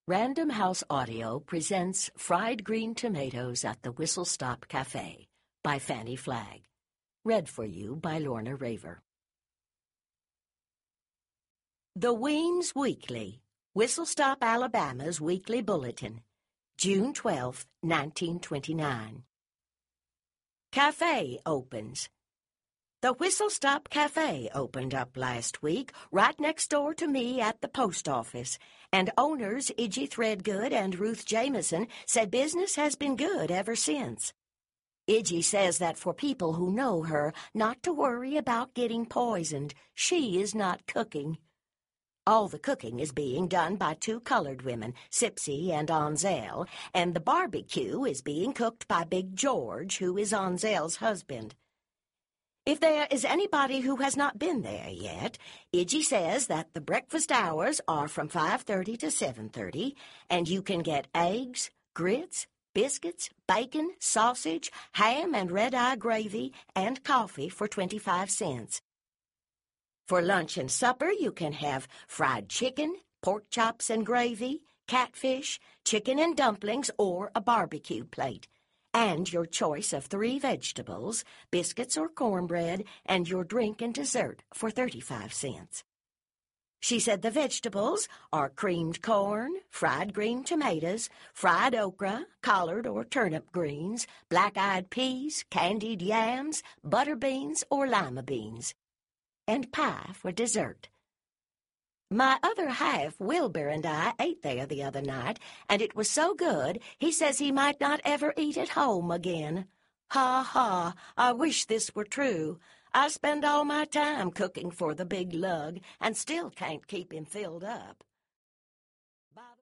Random House Audio presents Fried Green Tomatoes at the Whistle Stop Cafe by Fannie Flagg. Read for you by Lorna Raver. The Weems Weekly, Whistle Stop, Alabama's weekly bulletin, June 12, 1929. Cafe opens. The Whistle Stop Cafe opened up last week right next door to me at the post office, and owners Iggy Threadgood and Ruth Jameson said business has been good ever since. Iggy says that for people who know her not to worry about getting poisoned. She is not cooking. All the cooking is being done by two colored women, Sipsy and Onzel, and the barbecue is being cooked by Big George, who is Onzel's husband. If there is anybody who has not been there yet, Iggy says that the breakfast hours are from 5:30 to 7:30, and you can get eggs, grits, biscuits, bacon, sausage, ham and red-eye gravy, and coffee for 25 cents. For lunch and supper, you can have fried chicken, pork chops and gravy, catfish, chicken and dumplings, or a barbecue plate, and your choice of 3 vegetables, biscuits or cornbread, and your drink and dessert for 35 cents. She said the vegetables are creamed corn, fried green tomatoes, fried okra, collard or turnip greens, black-eyed peas, candied yams, butter beans or lima beans, and pie for dessert. My other half, Wilbur, and I ate there the other night, and it was so good he says he might not ever eat at home again. Ha ha, I wish this were true. I spend all my time cooking for the big lug and still can't keep him filled up.